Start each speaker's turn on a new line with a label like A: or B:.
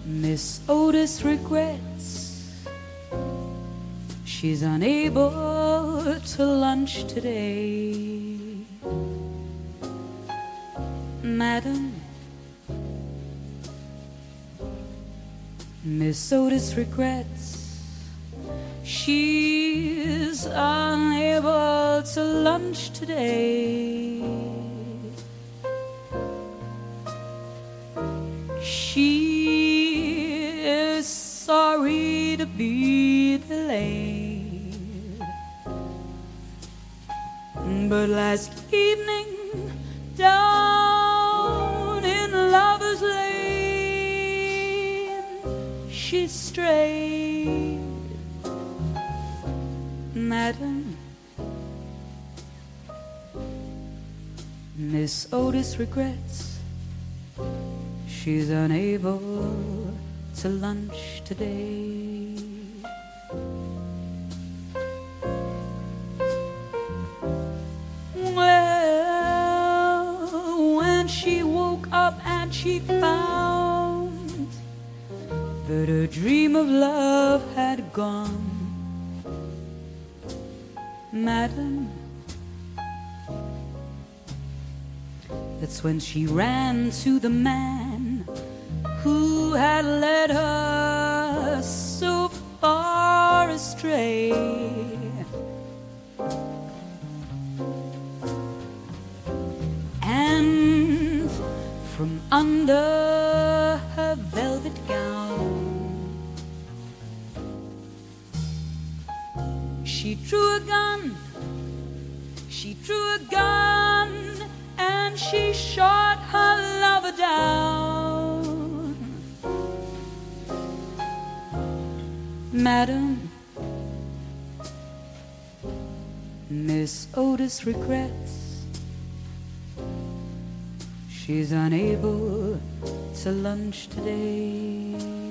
A: Miss Otis regrets she's unable to lunch today. Madam, Miss Otis regrets she's unable to lunch today. She is sorry to be delayed, but last evening down in Lover's Lane she strayed. Madam, Miss Otis regrets she's unable to lunch today. Well, when she woke up and she found that her dream of love had gone, madam, that's when she ran to the man who had led her so far astray. And from under her velvet gown she drew a gun, she drew a gun, and she shot her lover down. Madam, Miss Otis regrets she's unable to lunch today.